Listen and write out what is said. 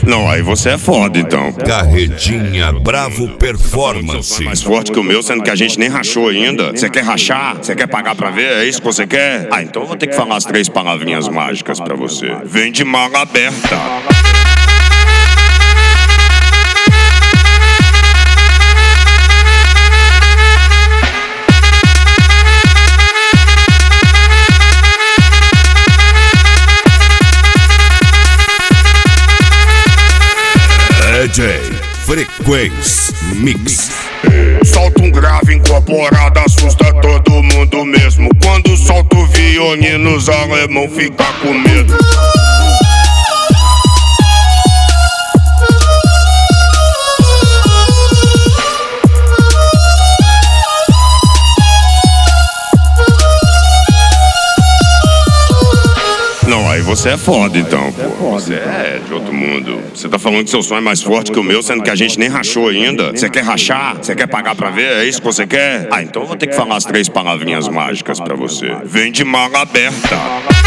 Não, aí você é foda, então. Carretinha Bravo Performance. Mais forte que o meu, sendo que a gente nem rachou ainda. Você quer rachar? Você quer pagar pra ver? É isso que você quer? Ah, então eu vou ter que falar as 3 palavrinhas mágicas pra você. Vem de mala aberta. DJ Frequência Mix. Solta um grave incorporado, assusta todo mundo mesmo. Quando solta o violino, os alemão fica com medo. Não, aí você é foda, então, pô. Você é de outro mundo. Você tá falando que seu som é mais forte que o meu, sendo que a gente nem rachou ainda. Você quer rachar? Você quer pagar pra ver? É isso que você quer? Ah, então eu vou ter que falar as 3 palavrinhas mágicas pra você. Vem de mala aberta.